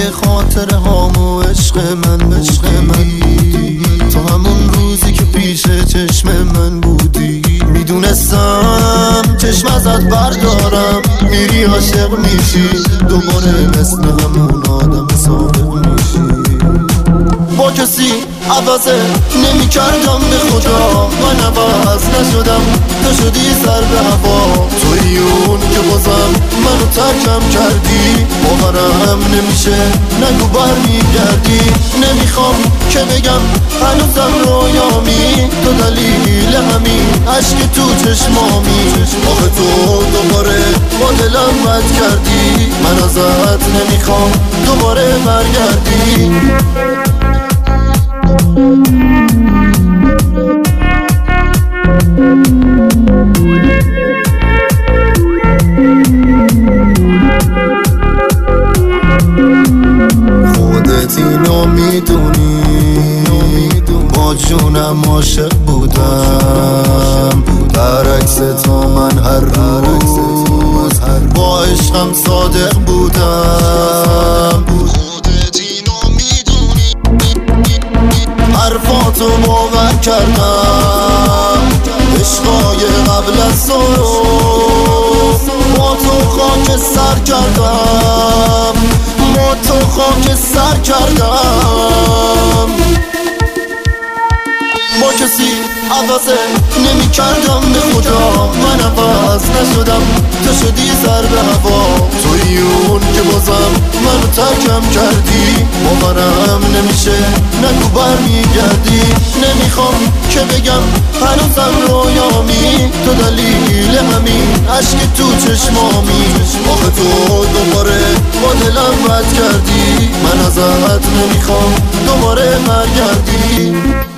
همه خاطره هامو عشق من بودی، تا همون روزی که پیش چشم من بودی. میدونستم چشم ازت بردارم، میری عاشق میشی، دوباره مثل همون آدم صادق میشی. با کسی عوضه نمی کردم به خدا، من عوض نشدم، تو شدی سر به هوا. توی اون که بازم منو ترکم کردی، باورم نمیشه نگو بر میگردی. نمیخوام که بگم هنوزم رویامی، تو دلیل همین عشق تو چشمامی. آخه تو دوباره با دلم رد کردی، من ازت نمیخوام دوباره برگردی. خودت اینو میدونی، با جونم عاشق بودم، برعکس تو من هر روز با عشقم صادق بودم. خودت اینو میدونی، حرفاتو باور کردم، عشقای قبل از تو با تو خاک سر کردم، با تو خاک سر کردم. با کسی عوضه نمی کردم به خدا، من عوض نشدم، تو شدی سر به هوا. توی اون که بازم منو ترکم کردی، باورم نمیشه نگو بر میگردی. نمیخوام که بگم هنوزم رویامی، تو دلیل همین عشق تو چشمامی. آخه تو دوباره با دلم رد کردی، من ازت نمیخوام دوباره برگردی.